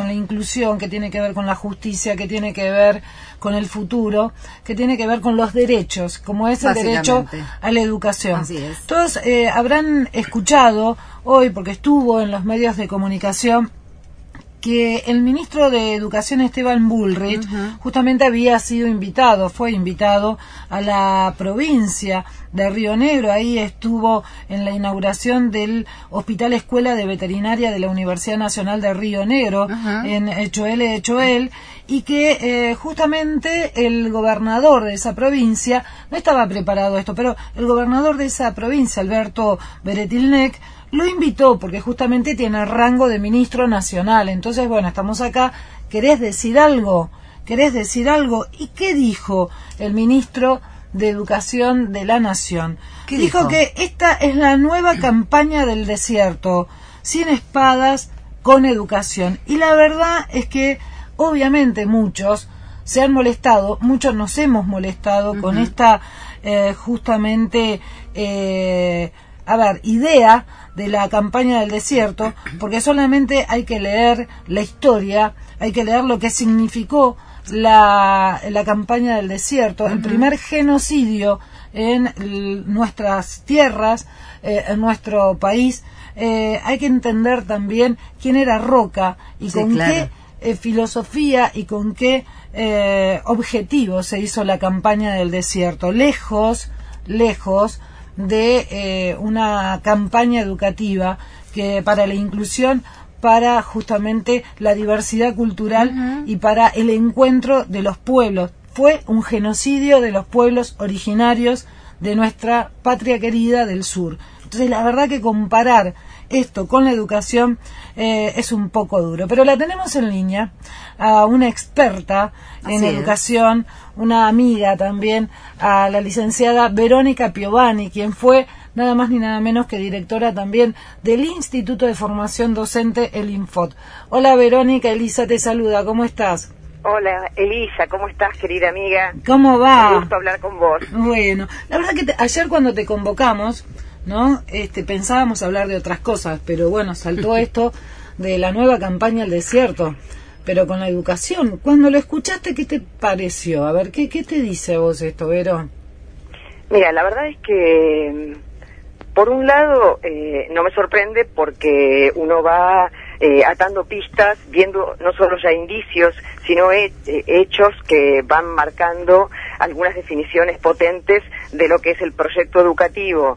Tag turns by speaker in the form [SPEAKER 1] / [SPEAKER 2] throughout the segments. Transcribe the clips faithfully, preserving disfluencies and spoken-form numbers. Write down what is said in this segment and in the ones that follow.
[SPEAKER 1] la inclusión, que tiene que ver con la justicia, que tiene que ver con el futuro, que tiene que ver con los derechos, como es el derecho a la educación.
[SPEAKER 2] Así es.
[SPEAKER 1] Todos eh, habrán escuchado hoy, porque estuvo en los medios de comunicación, que el ministro de Educación Esteban Bullrich uh-huh. justamente había sido invitado, fue invitado a la provincia de Río Negro. Ahí estuvo en la inauguración del Hospital Escuela de Veterinaria de la Universidad Nacional de Río Negro, uh-huh. en Echoel, Echoel, y que eh, justamente el gobernador de esa provincia, no estaba preparado esto, pero el gobernador de esa provincia, Alberto Beretilnec, lo invitó porque justamente tiene el rango de ministro nacional. Entonces, bueno, estamos acá. ¿Querés decir algo? ¿Querés decir algo? ¿Y qué dijo el ministro de Educación de la Nación? Dijo, dijo que esta es la nueva campaña del desierto, sin espadas, con educación. Y la verdad es que, obviamente, muchos se han molestado, muchos nos hemos molestado uh-huh. con esta, eh, justamente, eh, a ver, idea de la campaña del desierto, porque solamente hay que leer la historia, hay que leer lo que significó la, la campaña del desierto, uh-huh. el primer genocidio en l- nuestras tierras, eh, en nuestro país. Eh, hay que entender también quién era Roca y sí, con claro. qué eh, filosofía y con qué eh, objetivo se hizo la campaña del desierto. Lejos, lejos de eh, una campaña educativa que para la inclusión, para justamente la diversidad cultural uh-huh. y para el encuentro de los pueblos. Fue un genocidio de los pueblos originarios de nuestra patria querida del sur. Entonces, la verdad que comparar esto con la educación eh, es un poco duro. Pero la tenemos en línea a una experta en Así educación, es. una amiga también, a la licenciada Verónica Piovani, quien fue nada más ni nada menos que directora también del Instituto de Formación Docente, el INFOT. Hola Verónica, Elisa te saluda, ¿cómo estás?
[SPEAKER 3] Hola Elisa, ¿cómo estás, querida amiga?
[SPEAKER 1] ¿Cómo va?
[SPEAKER 3] Un gusto hablar con vos.
[SPEAKER 1] Bueno, la verdad que te, ayer cuando te convocamos, ¿no? Este, pensábamos hablar de otras cosas, pero bueno, saltó esto de la nueva campaña al desierto, pero con la educación. Cuando lo escuchaste, ¿qué te pareció? A ver, ¿qué, qué te dice a vos esto, Vero?
[SPEAKER 3] Mira, la verdad es que, por un lado, eh, no me sorprende porque uno va eh, atando pistas, viendo no solo ya indicios, sino he, eh, hechos que van marcando algunas definiciones potentes de lo que es el proyecto educativo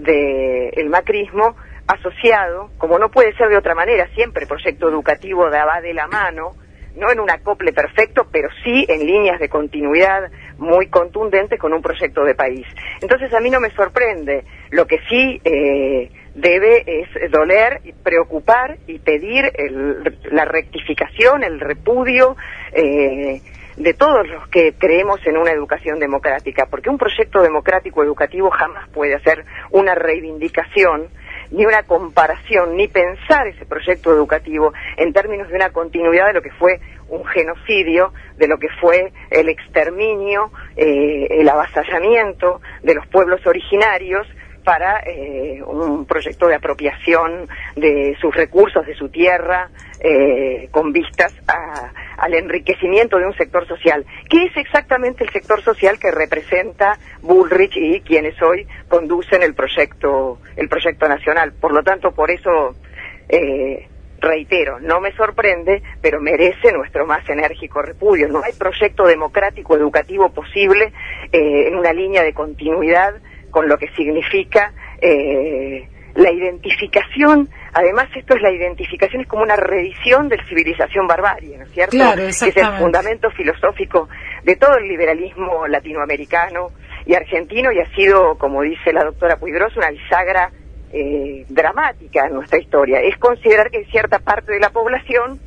[SPEAKER 3] del macrismo, asociado, como no puede ser de otra manera, siempre el proyecto educativo va de la mano, no en un acople perfecto, pero sí en líneas de continuidad muy contundentes con un proyecto de país. Entonces a mí no me sorprende, lo que sí eh, debe es doler, preocupar y pedir el, la rectificación, el repudio eh, de todos los que creemos en una educación democrática, porque un proyecto democrático educativo jamás puede hacer una reivindicación, ni una comparación, ni pensar ese proyecto educativo en términos de una continuidad de lo que fue un genocidio, de lo que fue el exterminio, eh, el avasallamiento de los pueblos originarios para eh, un proyecto de apropiación de sus recursos, de su tierra, eh, con vistas a, al enriquecimiento de un sector social, que es exactamente el sector social que representa Bullrich y quienes hoy conducen el proyecto, el proyecto nacional. Por lo tanto, por eso, eh, reitero, no me sorprende, pero merece nuestro más enérgico repudio. No hay proyecto democrático educativo posible eh, en una línea de continuidad con lo que significa eh, la identificación. Además, esto es la identificación, es como una revisión de la civilización barbarie, ¿no es cierto?
[SPEAKER 1] Claro,
[SPEAKER 3] es el fundamento filosófico de todo el liberalismo latinoamericano y argentino, y ha sido, como dice la doctora Puigros, una bisagra eh, dramática en nuestra historia. Es considerar que cierta parte de la población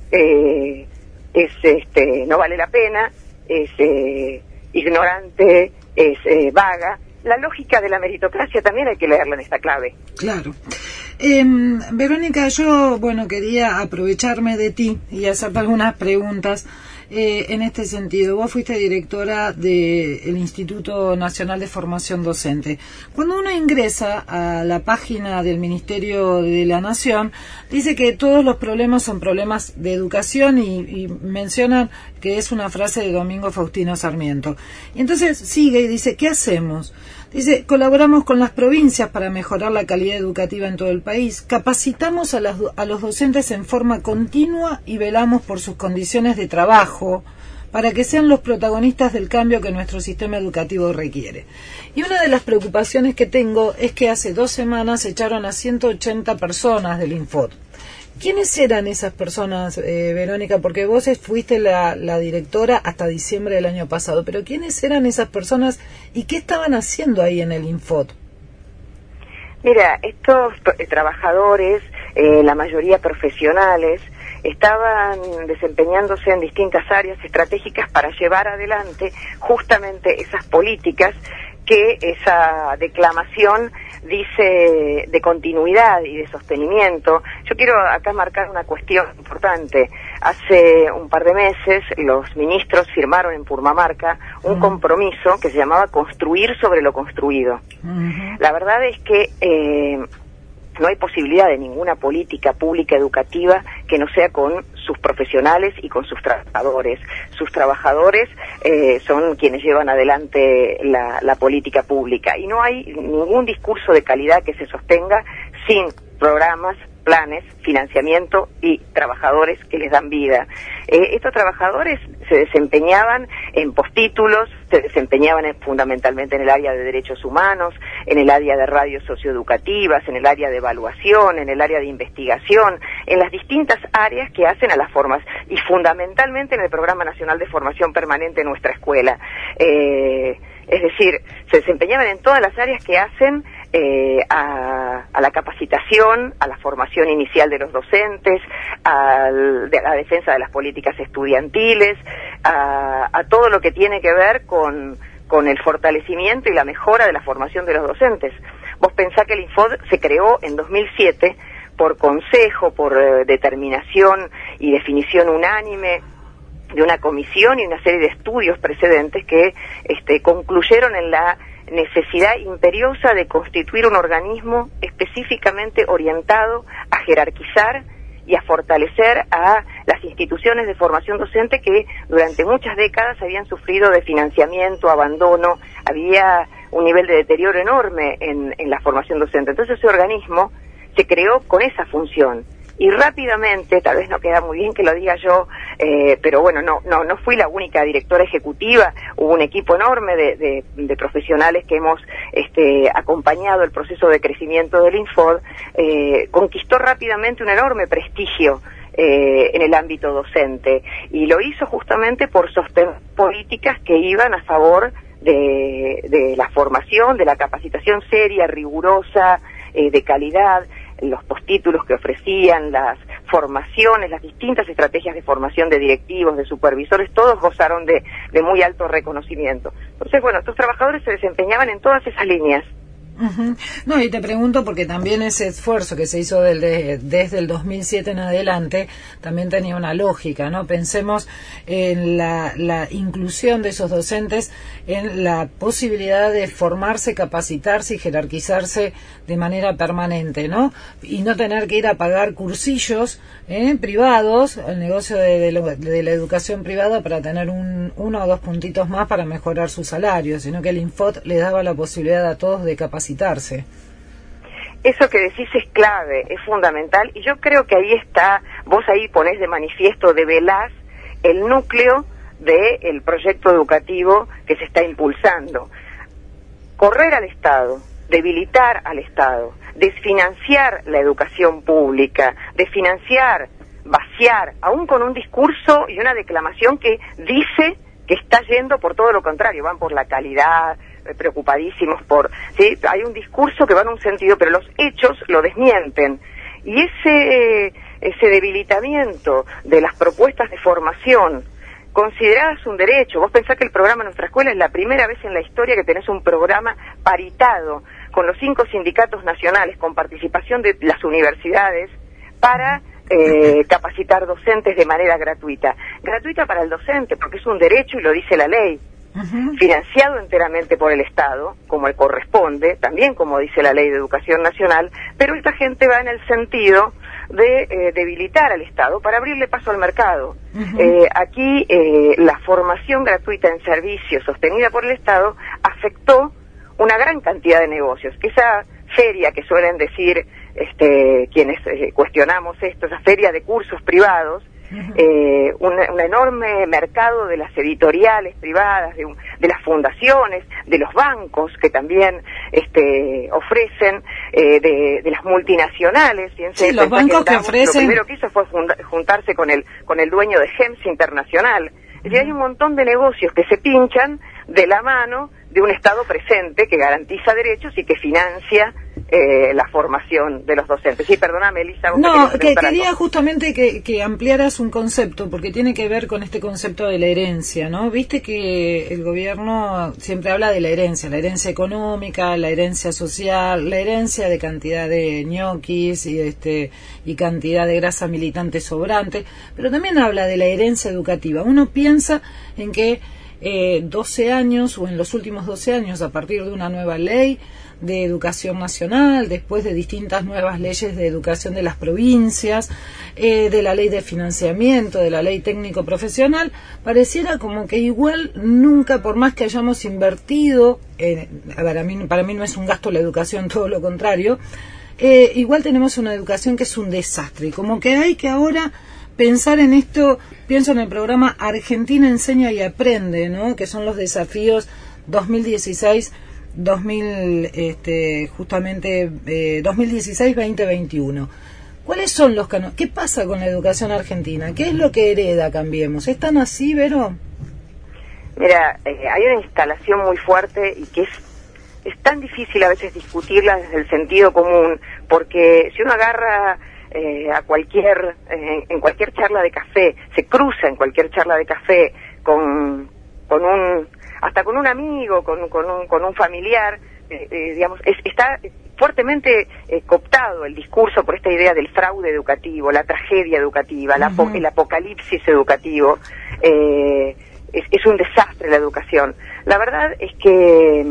[SPEAKER 3] eh, es, este, no vale la pena, es eh, ignorante, es eh, vaga. La lógica de la meritocracia también hay que leerla en esta clave.
[SPEAKER 1] Claro. Eh, Verónica, yo, bueno, quería aprovecharme de ti y hacerte algunas preguntas eh, en este sentido. Vos fuiste directora del Instituto Nacional de Formación Docente. Cuando uno ingresa a la página del Ministerio de la Nación, dice que todos los problemas son problemas de educación y, y mencionan que es una frase de Domingo Faustino Sarmiento. Y entonces sigue y dice, ¿qué hacemos? Dice, colaboramos con las provincias para mejorar la calidad educativa en todo el país, capacitamos a, las, a los docentes en forma continua y velamos por sus condiciones de trabajo para que sean los protagonistas del cambio que nuestro sistema educativo requiere. Y una de las preocupaciones que tengo es que hace dos semanas echaron a ciento ochenta personas del Infod. ¿Quiénes eran esas personas, eh, Verónica? Porque vos fuiste la, la directora hasta diciembre del año pasado, pero ¿quiénes eran esas personas y qué estaban haciendo ahí en el Infod?
[SPEAKER 3] Mira, estos trabajadores, eh, la mayoría profesionales, estaban desempeñándose en distintas áreas estratégicas para llevar adelante justamente esas políticas que esa declamación dice de continuidad y de sostenimiento. Yo quiero acá marcar una cuestión importante. Hace un par de meses los ministros firmaron en Purmamarca un uh-huh. compromiso que se llamaba construir sobre lo construido. Uh-huh. La verdad es que eh, no hay posibilidad de ninguna política pública educativa que no sea con sus profesionales y con sus trabajadores. Sus trabajadores eh, son quienes llevan adelante la, la política pública. Y no hay ningún discurso de calidad que se sostenga sin programas, planes, financiamiento y trabajadores que les dan vida. Eh, estos trabajadores se desempeñaban en postítulos, se desempeñaban en, fundamentalmente en el área de derechos humanos, en el área de radios socioeducativas, en el área de evaluación, en el área de investigación, en las distintas áreas que hacen a las formas, y fundamentalmente en el Programa Nacional de Formación Permanente en nuestra escuela. Eh, es decir, se desempeñaban en todas las áreas que hacen Eh, a, a la capacitación, a la formación inicial de los docentes, al, de, a la defensa de las políticas estudiantiles, a, a todo lo que tiene que ver con, con el fortalecimiento y la mejora de la formación de los docentes. Vos pensá que el Infod se creó en dos mil siete por consejo, por eh, determinación y definición unánime de una comisión y una serie de estudios precedentes que este, concluyeron en la necesidad imperiosa de constituir un organismo específicamente orientado a jerarquizar y a fortalecer a las instituciones de formación docente que durante muchas décadas habían sufrido de financiamiento, abandono, había un nivel de deterioro enorme en, en la formación docente. Entonces ese organismo se creó con esa función. Y rápidamente, tal vez no queda muy bien que lo diga yo, eh, pero bueno, no no no fui la única directora ejecutiva, hubo un equipo enorme de, de, de profesionales que hemos este, acompañado el proceso de crecimiento del Infod, eh, conquistó rápidamente un enorme prestigio eh, en el ámbito docente, y lo hizo justamente por sostener políticas que iban a favor de, de la formación, de la capacitación seria, rigurosa, eh, de calidad, los postítulos que ofrecían, las formaciones, las distintas estrategias de formación de directivos, de supervisores, todos gozaron de, de muy alto reconocimiento. Entonces, bueno, estos trabajadores se desempeñaban en todas esas líneas.
[SPEAKER 1] Uh-huh. No, y te pregunto porque también ese esfuerzo que se hizo del, de, desde el dos mil siete en adelante también tenía una lógica, ¿no? Pensemos en la, la inclusión de esos docentes, en la posibilidad de formarse, capacitarse y jerarquizarse de manera permanente, ¿no? Y no tener que ir a pagar cursillos ¿eh? privados, el negocio de, de, la, de la educación privada para tener un, uno o dos puntitos más para mejorar su salario, sino que el Infod le daba la posibilidad a todos de capacitarse.
[SPEAKER 3] Eso que decís es clave, es fundamental, y yo creo que ahí está, vos ahí ponés de manifiesto, develás el núcleo del proyecto educativo que se está impulsando. Correr al Estado, debilitar al Estado, desfinanciar la educación pública, desfinanciar, vaciar, aún con un discurso y una declamación que dice que está yendo por todo lo contrario, van por la calidad, preocupadísimos por, ¿sí? Hay un discurso que va en un sentido, pero los hechos lo desmienten. Y ese, ese debilitamiento de las propuestas de formación, consideradas un derecho, vos pensás que el programa Nuestra Escuela es la primera vez en la historia que tenés un programa paritado, con los cinco sindicatos nacionales, con participación de las universidades, para eh, capacitar docentes de manera gratuita. Gratuita para el docente, porque es un derecho y lo dice la ley. Uh-huh. Financiado enteramente por el Estado, como le corresponde, también como dice la Ley de Educación Nacional, pero esta gente va en el sentido de eh, debilitar al Estado para abrirle paso al mercado. Uh-huh. Eh, aquí eh, la formación gratuita en servicios sostenida por el Estado afectó una gran cantidad de negocios. Esa feria que suelen decir este, quienes eh, cuestionamos esto, esa feria de cursos privados, uh-huh. eh, un, un enorme mercado de las editoriales privadas, de, un, de las fundaciones, de los bancos que también este, ofrecen, eh, de, de las multinacionales.
[SPEAKER 1] Fíjense, sí, los bancos que ofrecen.
[SPEAKER 3] Lo primero que hizo fue funda, juntarse con el, con el dueño de G E M S Internacional. Es decir, hay un montón de negocios que se pinchan de la mano de un Estado presente que garantiza derechos y que financia eh, la formación de los docentes. Sí, perdóname, Elisa. Vos
[SPEAKER 1] no, que quería algo. justamente que, que ampliaras un concepto, porque tiene que ver con este concepto de la herencia, ¿no? Viste que el gobierno siempre habla de la herencia, la herencia económica, la herencia social, la herencia de cantidad de ñoquis y, este, y cantidad de grasa militante sobrante, pero también habla de la herencia educativa. Uno piensa en que Eh, doce años o en los últimos doce años, a partir de una nueva ley de educación nacional, después de distintas nuevas leyes de educación de las provincias, eh, de la ley de financiamiento, de la ley técnico profesional, pareciera como que igual nunca, por más que hayamos invertido, eh, a ver, a mí, para mí no es un gasto la educación, todo lo contrario, eh, igual tenemos una educación que es un desastre, y como que hay que ahora pensar en esto. Pienso en el programa Argentina Enseña y Aprende, ¿no? Que son los desafíos dos mil dieciséis, dos mil, este, justamente eh, dos mil dieciséis veinte veintiuno. ¿Cuáles son los canales? ¿Qué pasa con la educación argentina? ¿Qué es lo que hereda Cambiemos? ¿Es tan así, Vero?
[SPEAKER 3] Mira, eh, hay una instalación muy fuerte y que es es tan difícil a veces discutirla desde el sentido común, porque si uno agarra Eh, a cualquier eh, en cualquier charla de café, se cruza en cualquier charla de café con con un hasta con un amigo, con con un con un familiar, eh, eh, digamos, es, está fuertemente eh, cooptado el discurso por esta idea del fraude educativo, la tragedia educativa, la, uh-huh. el apocalipsis educativo. Eh, es, es un desastre la educación. La verdad es que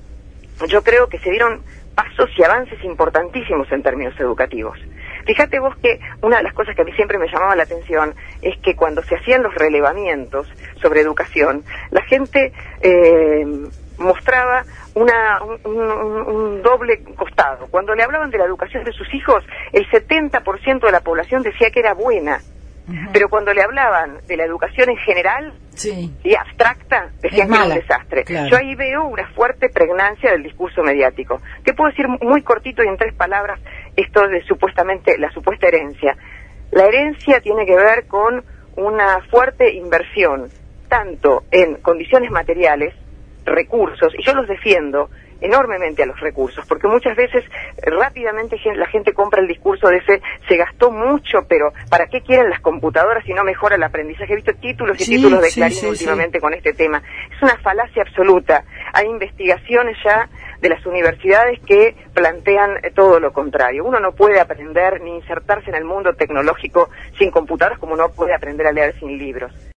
[SPEAKER 3] yo creo que se dieron pasos y avances importantísimos en términos educativos. Fíjate vos que una de las cosas que a mí siempre me llamaba la atención es que cuando se hacían los relevamientos sobre educación, la gente eh, mostraba una, un, un, un doble costado. Cuando le hablaban de la educación de sus hijos, el setenta por ciento de la población decía que era buena. Uh-huh. Pero cuando le hablaban de la educación en general, sí, y abstracta, decían que era un desastre. Claro. Yo ahí veo una fuerte pregnancia del discurso mediático. Te puedo decir muy cortito y en tres palabras esto de supuestamente la supuesta herencia. La herencia tiene que ver con una fuerte inversión, tanto en condiciones materiales, recursos, y yo los defiendo enormemente a los recursos, porque muchas veces rápidamente la gente compra el discurso de ese, se gastó mucho, pero ¿para qué quieren las computadoras si no mejora el aprendizaje? He visto títulos y sí, títulos de sí, Clarín sí, últimamente sí. con este tema. Es una falacia absoluta. Hay investigaciones ya de las universidades que plantean todo lo contrario. Uno no puede aprender ni insertarse en el mundo tecnológico sin computadoras, como no puede aprender a leer sin libros.